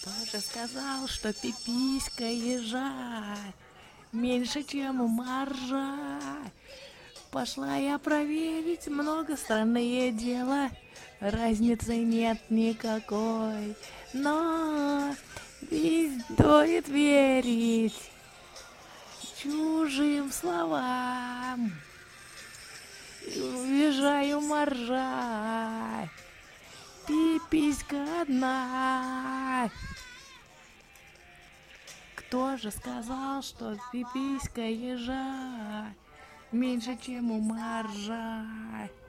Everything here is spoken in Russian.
Тоже сказал, что пиписька ежа меньше, чем у моржа. Пошла я проверить, много странное дело. Разницы нет никакой, но ведь стоит верить чужим словам. Уезжаю моржа, пиписька одна. Кто же сказал, что пиписька ежа меньше, чем у моржа?